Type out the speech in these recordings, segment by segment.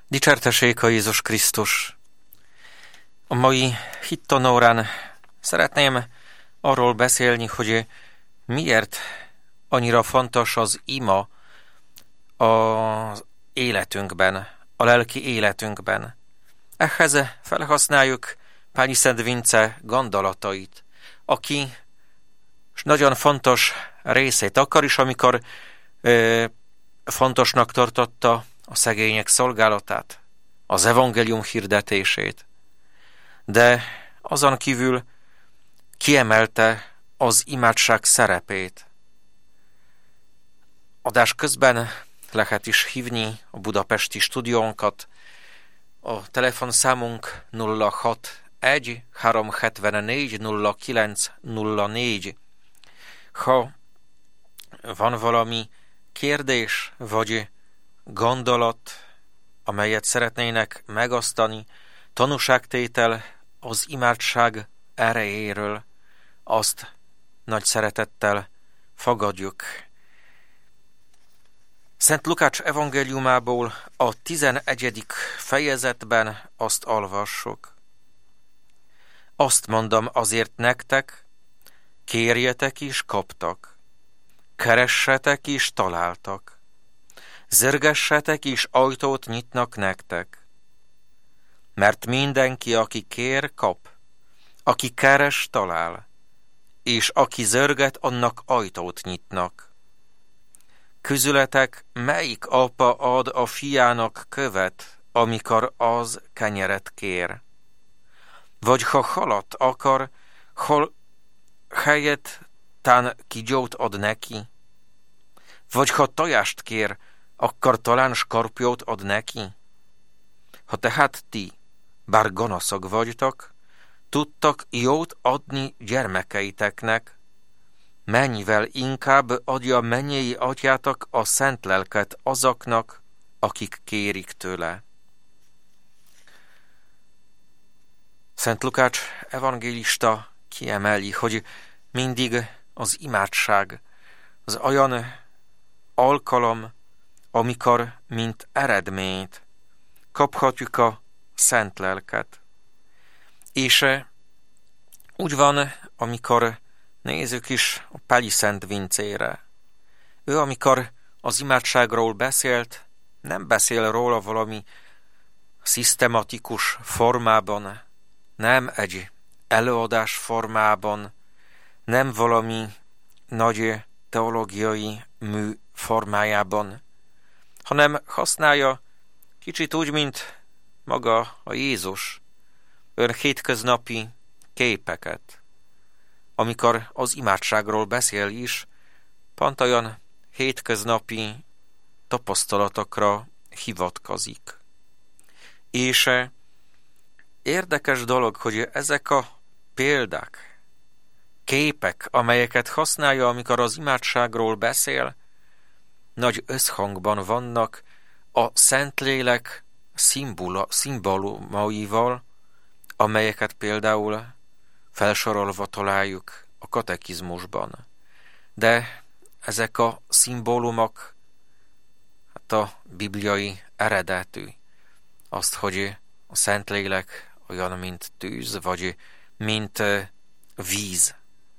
Dicsértessék a Jézus Krisztus! A mai hittanórán szeretném arról beszélni, hogy miért annyira fontos az ima az életünkben, a lelki életünkben. Ehhez felhasználjuk Pályi Szent Vince gondolatait, aki nagyon fontos részét akar is, amikor fontosnak tartotta a szegények szolgálatát, az evangélium hirdetését, de azon kívül kiemelte az imádság szerepét. Adás közben lehet is hívni a budapesti stúdiónkat. A telefonszámunk 061 374 0904. Ha van valami kérdés vagy gondolat, amelyet szeretnének megosztani, tanúságtétel az imádság erejéről, azt nagy szeretettel fogadjuk. Szent Lukács evangéliumából a 11. fejezetben azt olvassuk. Azt mondom azért nektek, kérjetek és kaptak, keressetek és találtak, zörgessetek és ajtót nyitnak nektek. Mert mindenki, aki kér, kap, aki keres, talál, és aki zörget, annak ajtót nyitnak. Közületek melyik apa ad a fiának követ, amikor az kenyeret kér? Vagy ha halat akar, hol helyett tán kígyót ad neki? Vagy ha tojást kér, akkor talán skorpiót ad neki? Ha tehát ti, bár gonoszok vagytok, tudtak jót adni gyermekeiteknek, mennyivel inkább adja mennyei atyátok a szent lelket azoknak, akik kérik tőle. Szent Lukács evangélista kiemeli, hogy mindig az imádság az olyan alkalom, amikor mint eredményt kaphatjuk a szent lelket. És úgy van, amikor nézzük is a Pályi Szent Vincére. Ő, amikor az imádságról beszélt, nem beszél róla valami szisztematikus formában, nem egy előadás formában, nem valami nagy teológiai mű formájában, hanem használja kicsit úgy, mint maga a Jézus, olyan hétköznapi képeket. Amikor az imádságról beszél is, pont olyan hétköznapi tapasztalatokra hivatkozik. És érdekes dolog, hogy ezek a példák, képek, amelyeket használja, amikor az imádságról beszél, nagy összhangban vannak a Szentlélek szimbólumaival, amelyeket például felsorolva találjuk a katekizmusban. De ezek a szimbólumok, hát a bibliai eredetű, azt, hogy a Szentlélek olyan, mint tűz, vagy mint víz.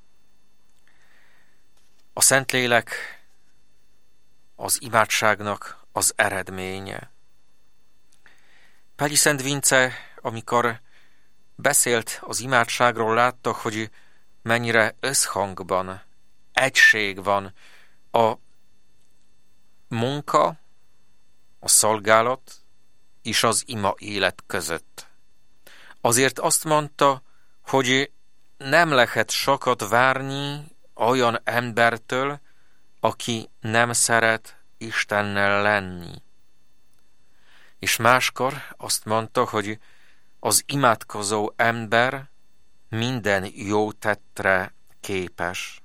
A Szentlélek az imádságnak az eredménye. Pályi Szent Vince, amikor beszélt az imádságról, látta, hogy mennyire összhangban, egység van a munka, a szolgálat és az ima élet között. Azért azt mondta, hogy nem lehet sokat várni olyan embertől, aki nem szeret Istennel lenni. És máskor azt mondta, hogy az imádkozó ember minden jó tettre képes.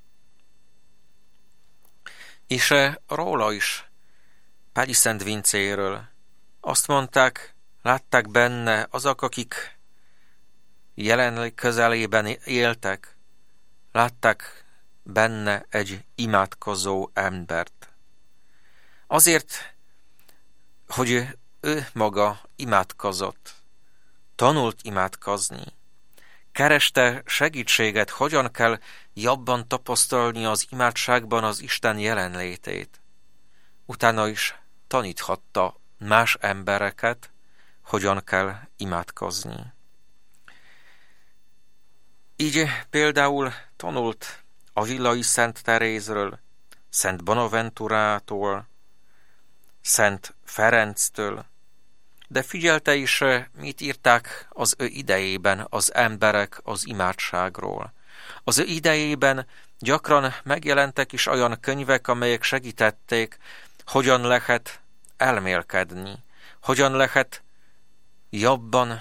És róla is, Pályi Szent Vincéről azt mondták, látták benne azok, akik jelenleg közelében éltek, látták benne egy imádkozó embert. Azért, hogy ő maga imádkozott, tanult imádkozni, kereste segítséget, hogyan kell jobban tapasztalni az imádságban az Isten jelenlétét. Utána is taníthatta más embereket, hogyan kell imádkozni. Így például tanult Avillai Szent Terézről, Szent Bonaventurától, Szent Ferenctől, de figyelte is, mit írták az ő idejében az emberek az imádságról. Az ő idejében gyakran megjelentek is olyan könyvek, amelyek segítették, hogyan lehet elmélkedni, hogyan lehet jobban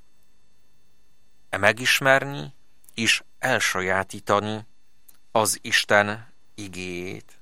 megismerni és elsajátítani az Isten igéjét.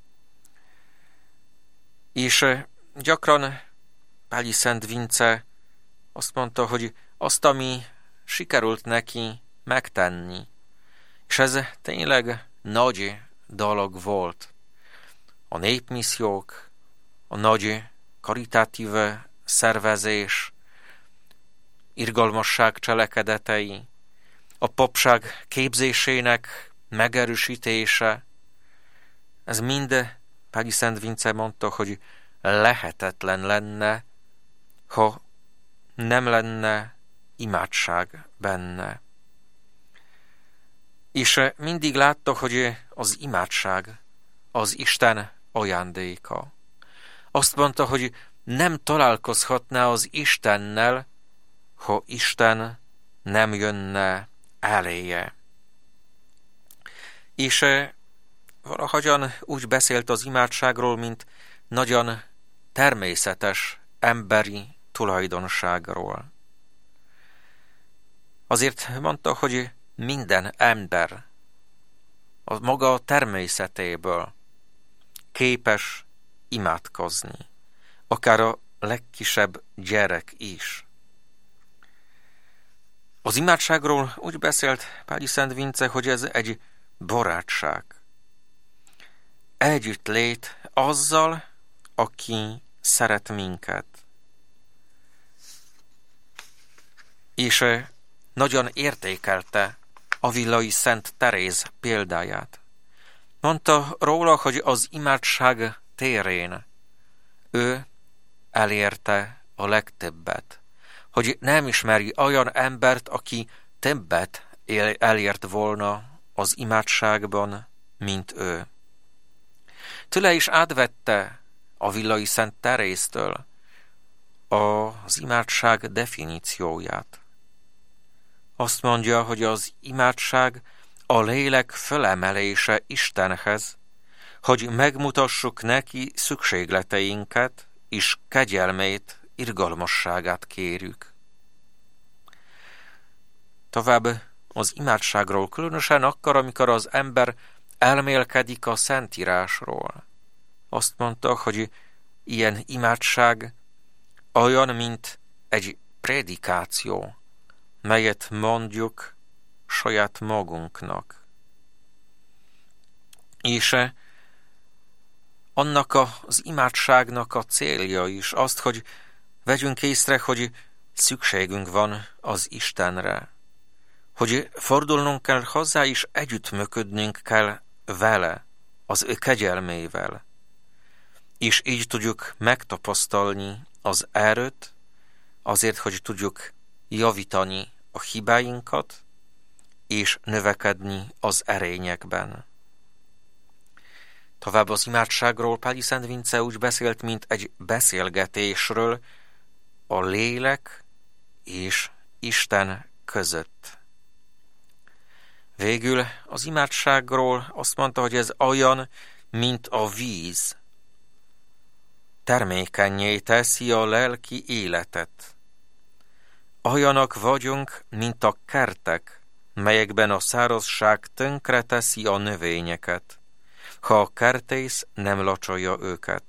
És gyakran Pályi Szent Vince azt mondta, hogy azt, ami sikerült neki megtenni, és ez tényleg nagy dolog volt. A népmissziók, a nagy karitatív szervezés, irgalmasság cselekedetei, a papság képzésének megerősítése, ez mind Pályi Szent Vince mondta, hogy lehetetlen lenne, ha nem lenne imádság benne. És mindig látta, hogy az imádság az Isten ajándéka. Azt mondta, hogy nem találkozhatná az Istennel, ha Isten nem jönne eléje. És valahogyan úgy beszélt az imádságról, mint nagyon természetes emberi tulajdonságról. Azért mondta, hogy minden ember a maga természetéből képes imádkozni, akár a legkisebb gyerek is. Az imádságról úgy beszélt Pályi Szent Vince, hogy ez egy barátság. Együttlét azzal, aki szeret minket. És nagyon értékelte Avillai Szent Teréz példáját. Mondta róla, hogy az imádság térén ő elérte a legtöbbet. Hogy nem ismeri olyan embert, aki többet elért volna az imádságban, mint ő. Tőle is átvette Avillai Szent Teréztől az imádság definícióját. Azt mondja, hogy az imádság a lélek fölemelése Istenhez, hogy megmutassuk neki szükségleteinket, és kegyelmét, irgalmasságát kérjük. Tovább az imádságról, különösen akkor, amikor az ember elmélkedik a Szentírásról. Azt mondta, hogy ilyen imádság olyan, mint egy prédikáció, melyet mondjuk saját magunknak. És annak az imádságnak a célja is azt, hogy vegyünk észre, hogy szükségünk van az Istenre, hogy fordulnunk kell hozzá, és együttműködnünk kell vele, az ő kegyelmével, és így tudjuk megtapasztalni az erőt, azért, hogy tudjuk javítani a hibáinkat, és növekedni az erényekben. Tovább az imádságról Pályi Szent Vince úgy beszélt, mint egy beszélgetésről a lélek és Isten között. Végül az imádságról azt mondta, hogy ez olyan, mint a víz. Termékennyé teszi a lelki életet. Olyanok vagyunk, mint a kertek, melyekben a szárazság tönkre teszi a növényeket, ha a kertész nem locsolja őket.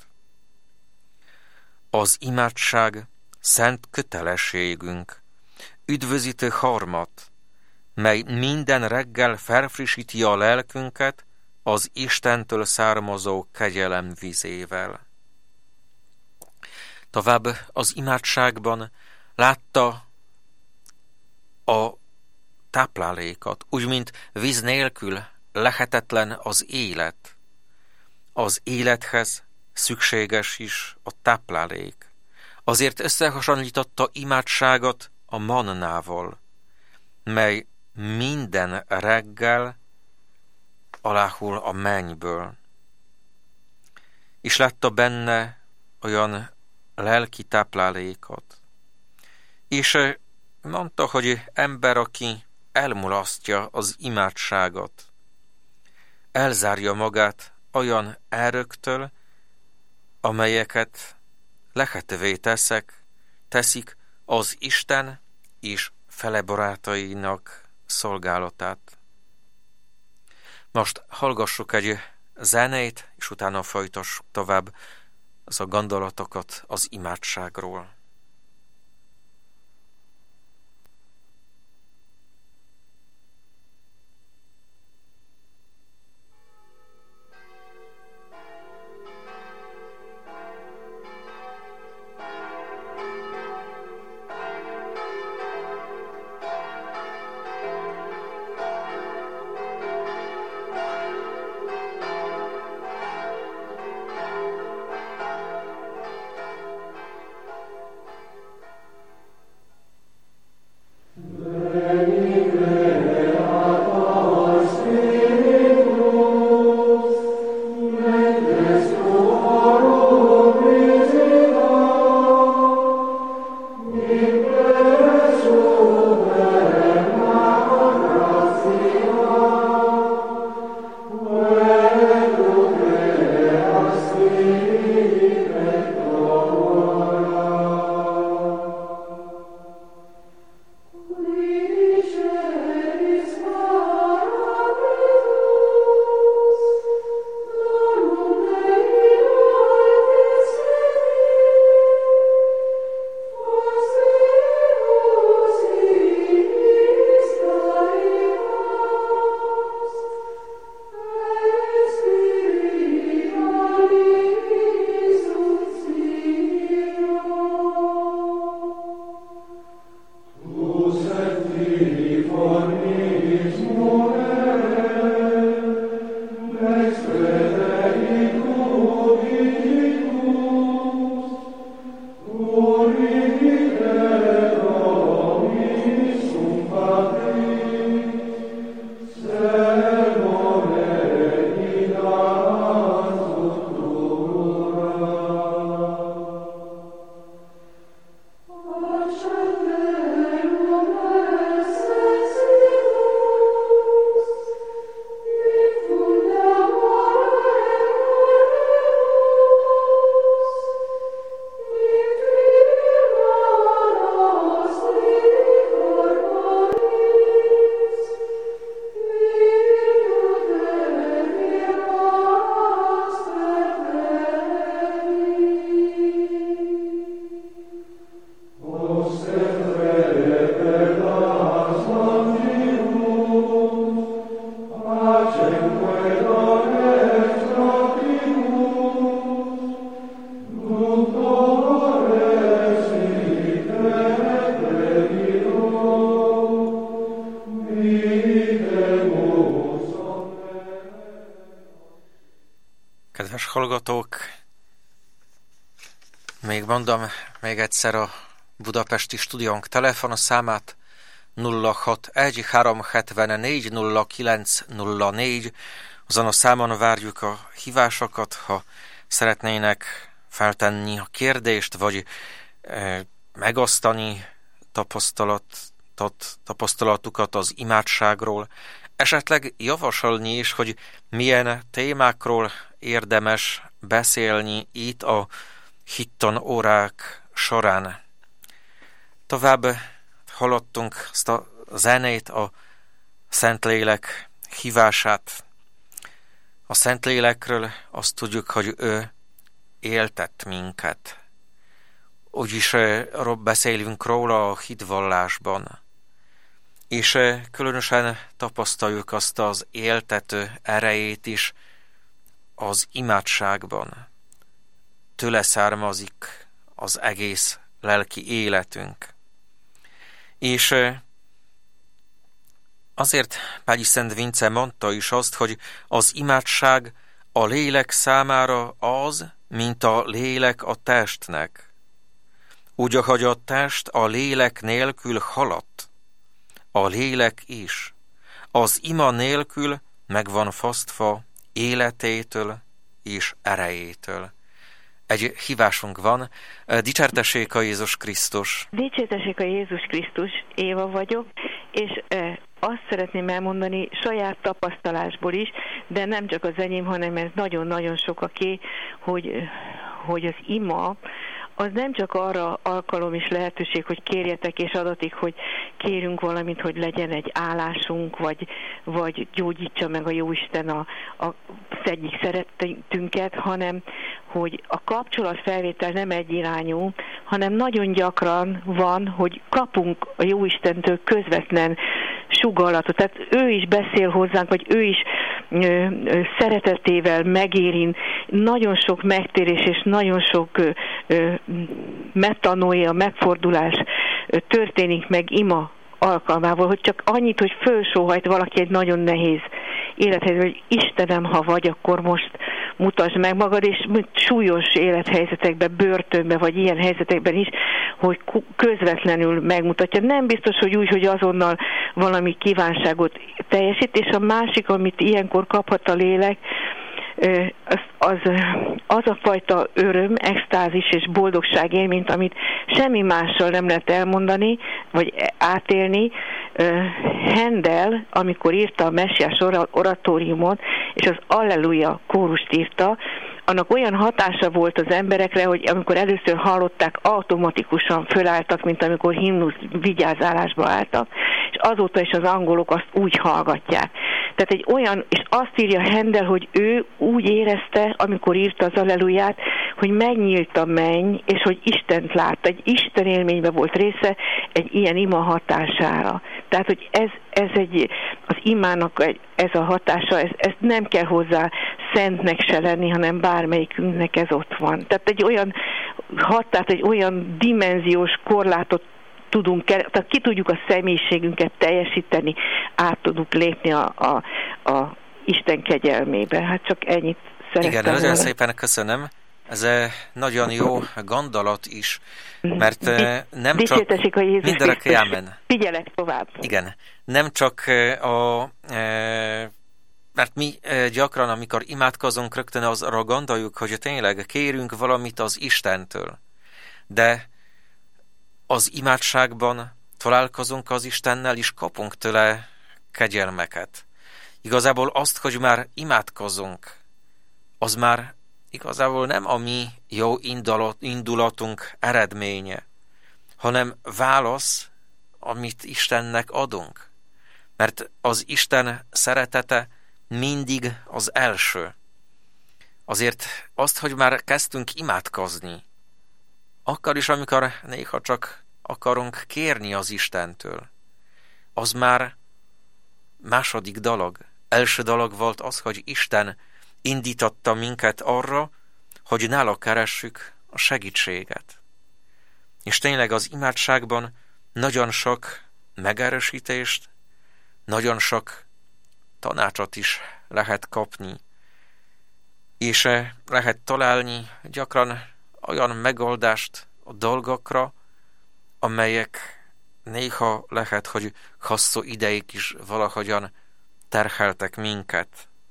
Az imádság szent kötelességünk, üdvözítő harmat, mely minden reggel felfrissíti a lelkünket az Istentől származó kegyelem vízével. Tovább az imádságban látta a táplálékot, úgy, mint víz nélkül lehetetlen az élet. Az élethez szükséges is a táplálék. Azért összehasonlította imádságot a mannával, mely minden reggel aláhul a mennyből. És látta benne olyan lelki táplálékot. És mondta, hogy ember, aki elmulasztja az imádságot, elzárja magát olyan erőktől, amelyeket lehetővé teszik az Isten és fele barátainak szolgálatát. Most hallgassuk egy zenét, és utána folytassuk tovább az a gondolatokat az imádságról. Kedves hallgatók, még mondom még egyszer a budapesti stúdiónk telefonszámát 061-374-0904. Azon a számon várjuk a hívásokat, ha szeretnének feltenni a kérdést, vagy megosztani tapasztalatukat az imádságról, esetleg javasolni is, hogy milyen témákról érdemes beszélni itt a Hitton órák során. Tovább hallottunk azt a zenét, a Szentlélek hívását. A Szentlélekről azt tudjuk, hogy ő éltet minket. Úgyis beszélünk róla a hitvallásban. És különösen tapasztaljuk azt az éltető erejét is az imádságban. Tőle származik az egész lelki életünk. És azért Pályi Szent Vince mondta is azt, hogy az imádság a lélek számára az, mint a lélek a testnek. Úgy, ahogy a test a lélek nélkül haladt, a lélek is. Az ima nélkül meg van fosztva életétől és erejétől. Egy hívásunk van, dicsértessék a Jézus Krisztus. Dicsértessék a Jézus Krisztus, Éva vagyok, és azt szeretném elmondani saját tapasztalásból is, de nem csak az enyém, hanem ez nagyon-nagyon sokaké, hogy az ima, az nem csak arra alkalom és lehetőség, hogy kérjetek és adatik, hogy kérünk valamit, hogy legyen egy állásunk, vagy gyógyítsa meg a Jóisten az egyik szerettünket, hanem hogy a kapcsolatfelvétel nem egyirányú, hanem nagyon gyakran van, hogy kapunk a Jóistentől közvetlen sugallatot. Tehát ő is beszél hozzánk, vagy ő is szeretetével megérint, nagyon sok megtérés és nagyon sok metanoia, megfordulás történik meg ima alkalmával, hogy csak annyit, hogy fölsóhajt valaki egy nagyon nehéz élethelyzet, hogy Istenem, ha vagy, akkor most mutasd meg magad, és súlyos élethelyzetekben, börtönben, vagy ilyen helyzetekben is, hogy közvetlenül megmutatja. Nem biztos, hogy úgy, hogy azonnal valami kívánságot teljesít, és a másik, amit ilyenkor kaphat a lélek, az a fajta öröm, extázis és boldogság élményt, amit semmi mással nem lehet elmondani, vagy átélni. Handel, amikor írta a Messiás oratóriumot, és az Alleluja kórust írta, annak olyan hatása volt az emberekre, hogy amikor először hallották, automatikusan fölálltak, mint amikor himnusz vigyázálásba álltak, és azóta is az angolok azt úgy hallgatják. Tehát egy olyan, és azt írja Handel, hogy ő úgy érezte, amikor írta az Alleluját, hogy megnyílt a menny, és hogy Istent látta. Egy Isten élményben volt része egy ilyen ima hatására. Tehát, hogy ez az imának ez a hatása, ez nem kell hozzá szentnek se lenni, hanem bármelyikünknek ez ott van. Tehát egy olyan dimenziós korlátot tudunk, tehát ki tudjuk a személyiségünket teljesíteni, át tudunk lépni a Isten kegyelmébe. Hát csak ennyit szerettem. Igen, nagyon szépen köszönöm. Ez nagyon jó gondolat is, mert nem csak... a Jézus Krisztus. Figyelek tovább. Igen, nem csak mert mi gyakran, amikor imádkozunk, rögtön arra gondoljuk, hogy tényleg kérünk valamit az Istentől. De az imádságban találkozunk az Istennel, és kapunk tőle kegyelmeket. Igazából azt, hogy már imádkozunk, az már igazából nem a mi jó indulatunk eredménye, hanem válasz, amit Istennek adunk. Mert az Isten szeretete mindig az első. Azért azt, hogy már kezdtünk imádkozni, akkor is, amikor néha csak akarunk kérni az Istentől, az már második dolog. Első dolog volt az, hogy Isten indította minket arra, hogy nála keressük a segítséget. És tényleg az imádságban nagyon sok megerősítést, nagyon sok tanácsot is lehet kapni, és lehet találni gyakran olyan megoldást a dolgokra, amelyek néha lehet, hogy hosszú ideig is valahogyan terheltek minket.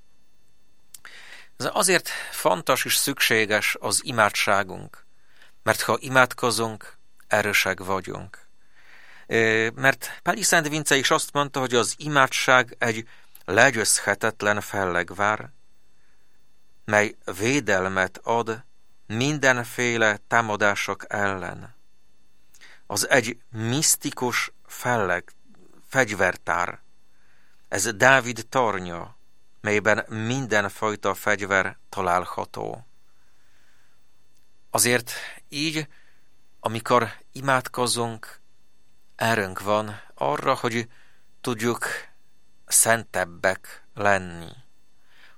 Ez azért fontos és szükséges az imádságunk, mert ha imádkozunk, erősek vagyunk. Mert Pályi Szent Vince is azt mondta, hogy az imádság egy legyőzhetetlen fellegvár, mely védelmet ad mindenféle támadások ellen. Az egy misztikus fegyvertár. Ez Dávid tornya, melyben mindenfajta fegyver található. Azért így, amikor imádkozunk, erőnk van arra, hogy tudjuk szentebbek lenni,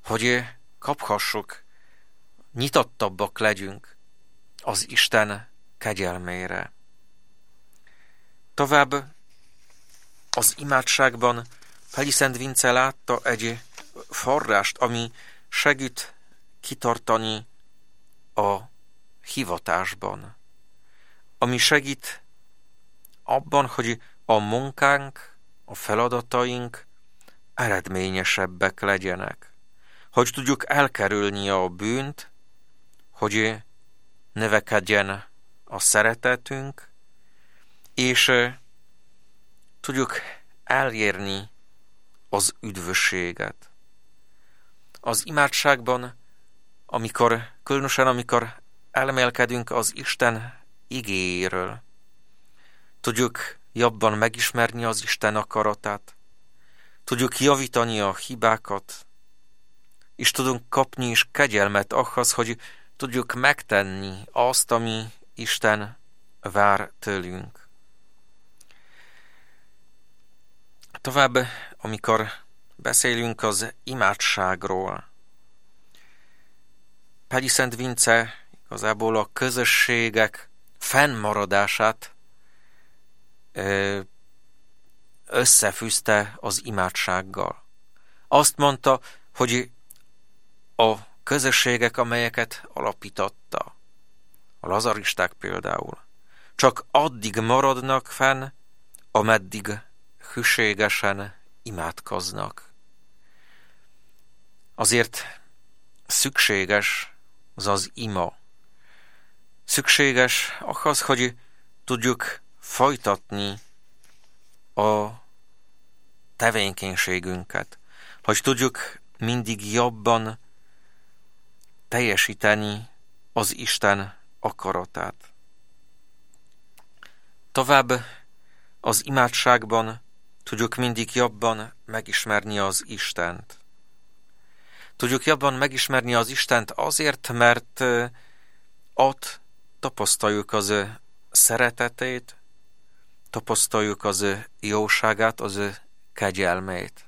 hogy kaphassuk, nyitottabbak legyünk az Isten kegyelmére. Tovább az imádságban Pályi Szent Vince látta egy forrást, ami segít kitartani a hivatásban, ami segít abban, hogy a munkánk, a feladataink eredményesebbek legyenek, hogy tudjuk elkerülni a bűnt, hogy növekedjen a szeretetünk, és tudjuk elérni az üdvösséget. Az imádságban, különösen amikor elmélkedünk az Isten igéjéről, tudjuk jobban megismerni az Isten akaratát, tudjuk javítani a hibákat, és tudunk kapni is kegyelmet ahhoz, hogy tudjuk megtenni azt, ami Isten vár tőlünk. Tovább, amikor beszélünk az imádságról, Pályi Szent Vince igazából a közösségek fennmaradását összefűzte az imádsággal. Azt mondta, hogy a közösségek, amelyeket alapította, a lazaristák például, csak addig maradnak fenn, ameddig hűségesen imádkoznak. Azért szükséges az ima. Szükséges ahhoz, hogy tudjuk folytatni a tevékenységünket, hogy tudjuk mindig jobban teljesíteni az Isten akaratát. Tovább az imádságban tudjuk mindig jobban megismerni az Istent. Tudjuk jobban megismerni az Istent azért, mert ott tapasztaljuk az ő szeretetét, tapasztaljuk az ő jóságát, az ő kegyelmét.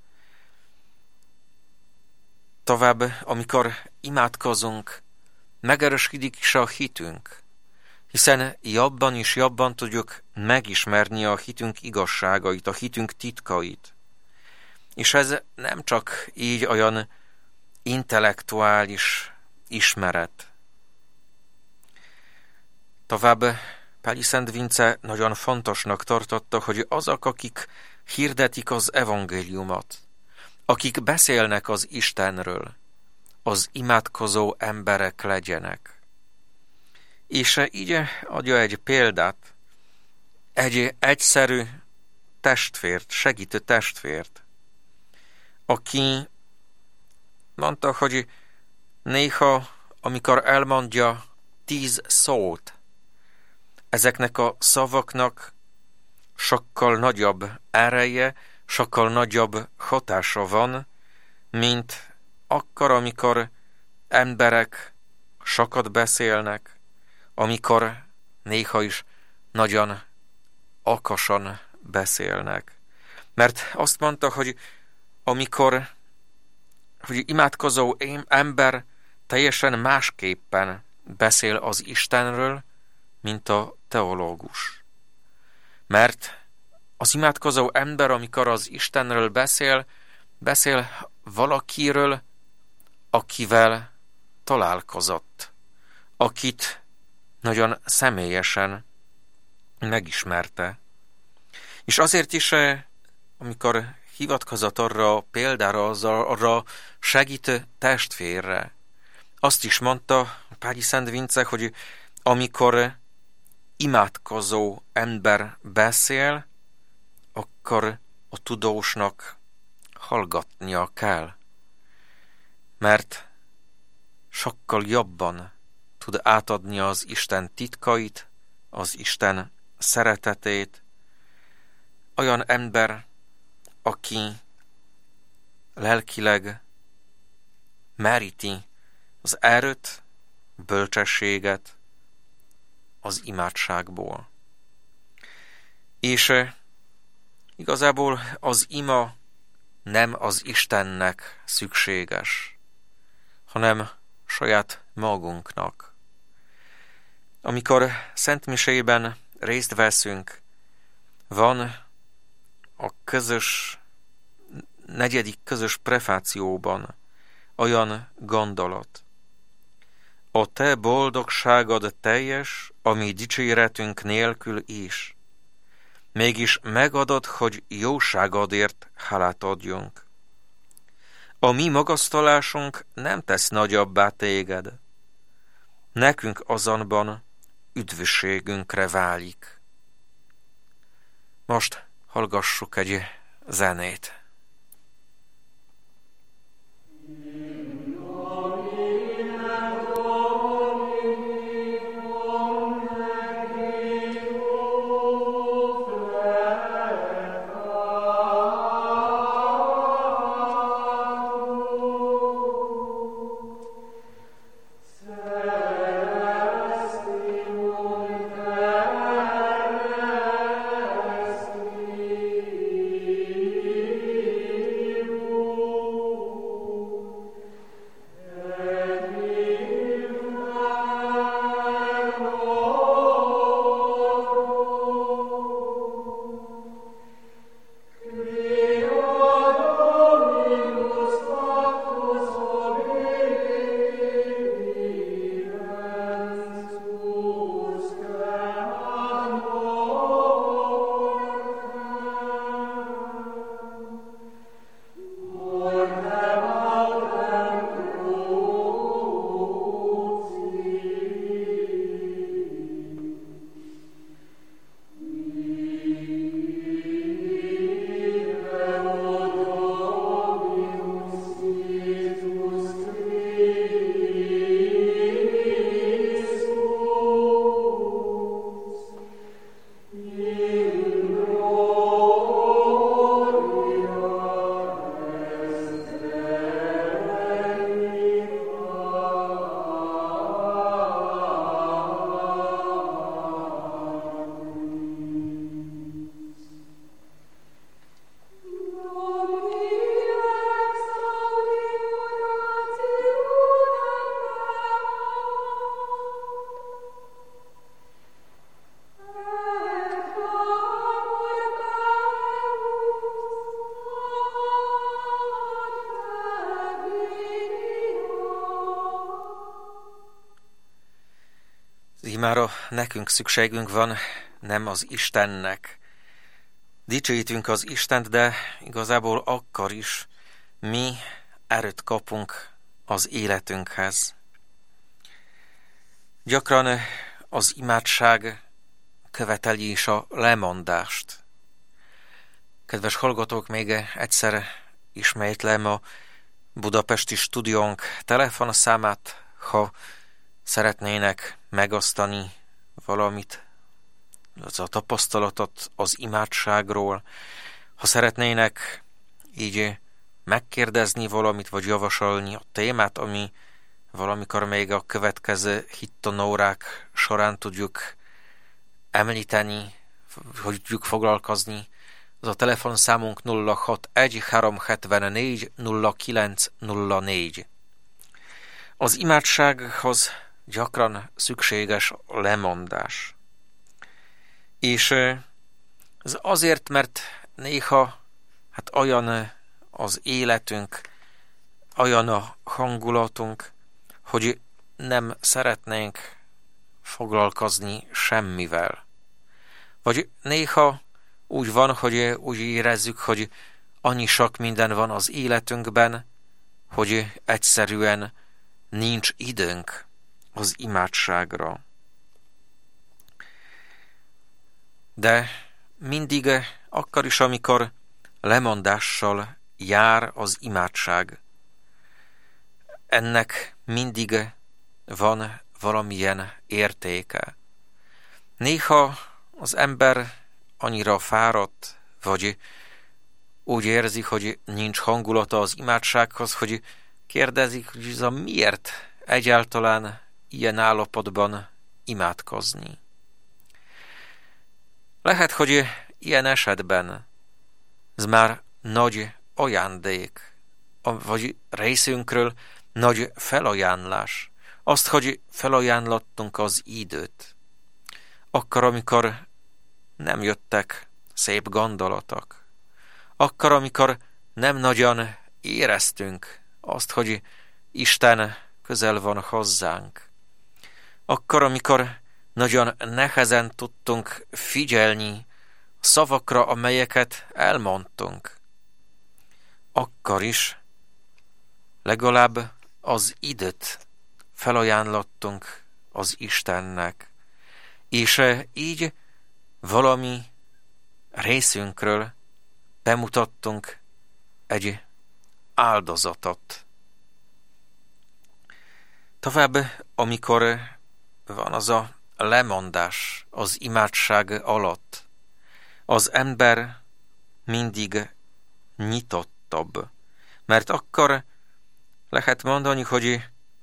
Tovább, amikor imádkozunk, megerősödik is a hitünk, hiszen jobban és jobban tudjuk megismerni a hitünk igazságait, a hitünk titkait. És ez nem csak így olyan intellektuális ismeret. Tovább Pályi Szent Vince nagyon fontosnak tartotta, hogy azok, akik hirdetik az evangéliumot, akik beszélnek az Istenről, az imádkozó emberek legyenek. És így adja egy példát, egy egyszerű testvért, segítő testvért, aki mondta, hogy néha, amikor elmondja 10 szót, ezeknek a szavaknak sokkal nagyobb ereje, sokkal nagyobb hatása van, mint akkor, amikor emberek sokat beszélnek, amikor néha is nagyon okasan beszélnek. Mert azt mondta, hogy amikor imádkozó ember teljesen másképpen beszél az Istenről, mint a teológus. Mert az imádkozó ember, amikor az Istenről beszél valakiről, akivel találkozott, akit nagyon személyesen megismerte. És azért is, amikor hivatkozott arra a példára, arra segítő testvérre, azt is mondta Pályi Szent Vince, hogy amikor imádkozó ember beszél, akkor a tudósnak hallgatnia kell, mert sokkal jobban tud átadni az Isten titkait, az Isten szeretetét, olyan ember, aki lelkileg meríti az erőt, bölcsességet az imádságból. És igazából az ima nem az Istennek szükséges, hanem saját magunknak. Amikor szentmisében részt veszünk, van a negyedik közös prefációban olyan gondolat. A te boldogságod teljes, a mi dicséretünk nélkül is. Mégis megadod, hogy jóságodért hálát adjunk. A mi magasztalásunk nem tesz nagyobbá téged. Nekünk azonban üdvösségünkre válik. Most hallgassuk egy zenét. Imára nekünk szükségünk van, nem az Istennek. Dicsőítünk az Istent, de igazából akkor is mi erőt kapunk az életünkhez. Gyakran az imádság követeli is a lemondást. Kedves hallgatók, még egyszer ismétlem a budapesti stúdiónk telefonszámát, ha szeretnének megosztani valamit, az a tapasztalatot az imádságról, ha szeretnének így megkérdezni valamit, vagy javasolni a témát, ami valamikor még a következő hittanórák során tudjuk említeni, hogy tudjuk foglalkozni, az a telefonszámunk 061 374 0904. Az imádsághoz gyakran szükséges a lemondás. És ez azért, mert néha olyan az életünk, olyan a hangulatunk, hogy nem szeretnénk foglalkozni semmivel. Vagy néha úgy van, hogy úgy érezzük, hogy annyi sok minden van az életünkben, hogy egyszerűen nincs időnk az imádságra. De mindig akkor is, amikor lemondással jár az imádság, ennek mindig van valamilyen értéke. Néha az ember annyira fáradt, vagy úgy érzi, hogy nincs hangulata az imádsághoz, hogy kérdezik, hogy ez miért egyáltalán ilyen állapotban imádkozni. Lehet, hogy ilyen esetben ez már nagy ajándék, vagy részünkről nagy felajánlás, azt, hogy felajánlottunk az időt. Akkor, amikor nem jöttek szép gondolatok. Akkor, amikor nem nagyon éreztünk azt, hogy Isten közel van hozzánk. Akkor, amikor nagyon nehezen tudtunk figyelni a szavakra, amelyeket elmondtunk. Akkor is legalább az időt felajánlottunk az Istennek, és így valami részünkről bemutattunk egy áldozatot. Tovább, amikor van az a lemondás az imádság alatt, az ember mindig nyitottabb, mert akkor lehet mondani, hogy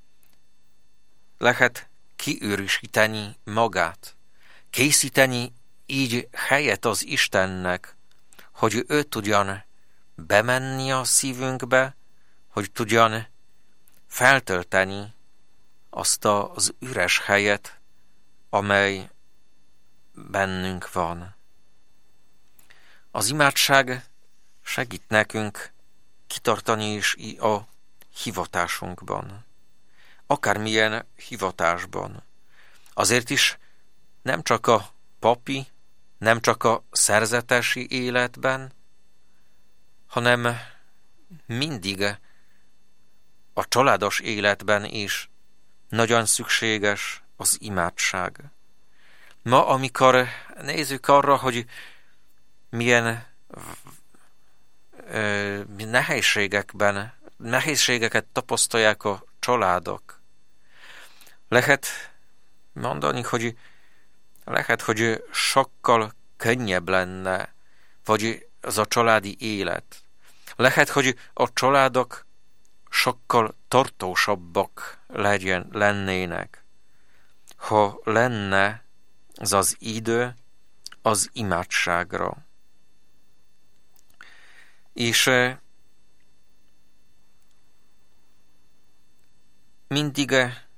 lehet kiürüsíteni magát, készíteni így helyet az Istennek, hogy ő tudjan bemenni a szívünkbe, hogy tudjan feltölteni azt az üres helyet, amely bennünk van. Az imádság segít nekünk kitartani is a hivatásunkban. Akármilyen hivatásban. Azért is nem csak a papi, nem csak a szerzetesi életben, hanem mindig a családos életben is nagyon szükséges az imádság. Ma, amikor nézzük arra, hogy milyen nehézségeket tapasztalják a családok, lehet mondani, hogy sokkal könnyebb lenne, vagy az a családi élet. Lehet, hogy a családok sokkal tartósabbak lennének, ha lenne az az idő az imádságra. És mindig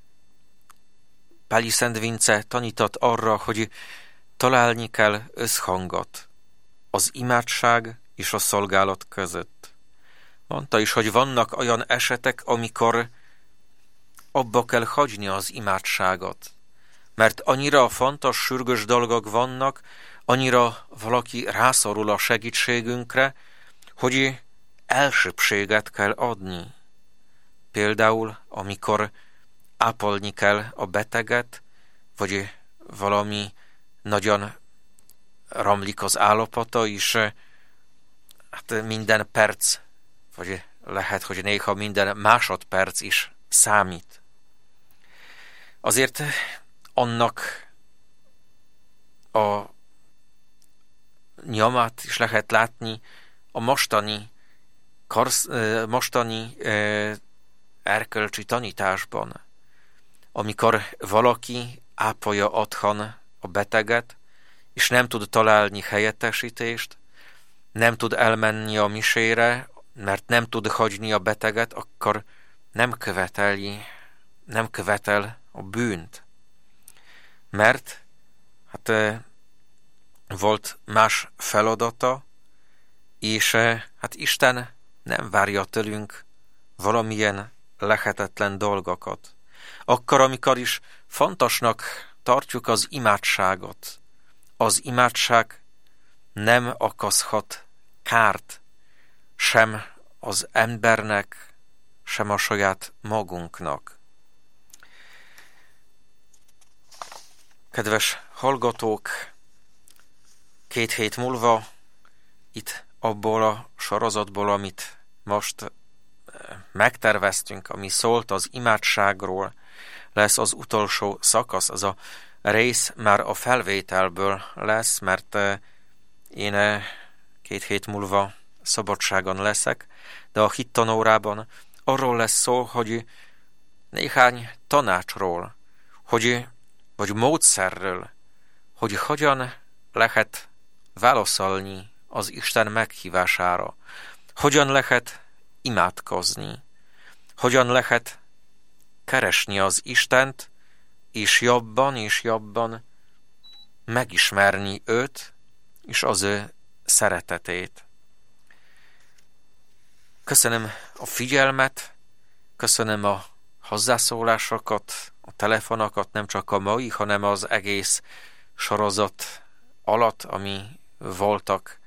Páli Szent Vince tanított arra, hogy találni kell összhangot az imádság és a szolgálat között. Mondta is, hogy vannak olyan esetek, amikor abba kell hagyni az imádságot, mert annyira fontos, sürgős dolgok vannak, annyira valaki rászorul a segítségünkre, hogy elsőbbséget kell adni. Például, amikor ápolni kell a beteget, vagy valami nagyon romlik az állapota, és hát minden perc, vagy lehet, hogy néha minden másodperc is számít. Azért annak a nyomát is lehet látni a mostani erkölcsi tanításban, amikor valaki ápolja otthon a beteget, és nem tud találni helyettesítést, nem tud elmenni a misére, mert nem tud hagyni a beteget, akkor nem követel a bűnt. Mert volt más feladata, és hát Isten nem várja tőlünk valamilyen lehetetlen dolgokat. Akkor, amikor is fontosnak tartjuk az imádságot, az imádság nem okozhat kárt sem az embernek, sem a saját magunknak. Kedves hallgatók, 2 hét múlva itt abból a sorozatból, amit most megterveztünk, ami szólt az imádságról, lesz az utolsó szakasz, az a rész már a felvételből lesz, mert én 2 hét múlva szabadságon leszek, de a hittanórában arról lesz szó, hogy néhány tanácsról, vagy módszerről, hogy hogyan lehet válaszolni az Isten meghívására, hogyan lehet imádkozni, hogyan lehet keresni az Istent, és jobban megismerni őt, és az ő szeretetét. Köszönöm a figyelmet, köszönöm a hozzászólásokat, a telefonokat, nem csak a mai, hanem az egész sorozat alatt, ami voltak.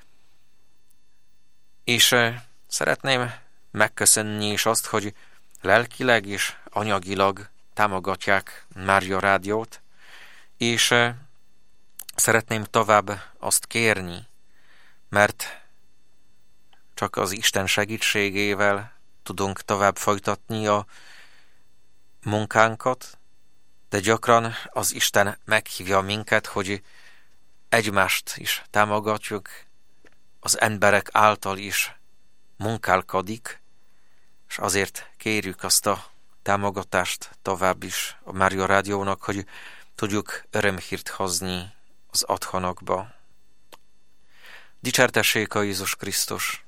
És szeretném megköszönni is azt, hogy lelkileg és anyagilag támogatják Mária Rádiót, és szeretném tovább azt kérni, mert csak az Isten segítségével tudunk tovább folytatni a munkánkat, de gyakran az Isten meghívja minket, hogy egymást is támogatjuk, az emberek által is munkálkodik, és azért kérjük azt a támogatást tovább is a Mária Rádiónak, hogy tudjuk örömhírt hozni az otthonokba. Dicsértessék a Jézus Krisztus!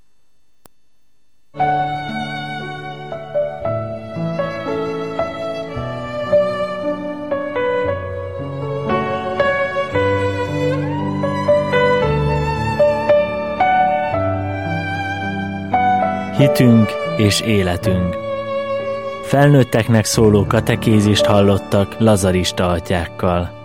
Hitünk és életünk. Felnőtteknek szóló katekézist hallottak lazarista atyákkal.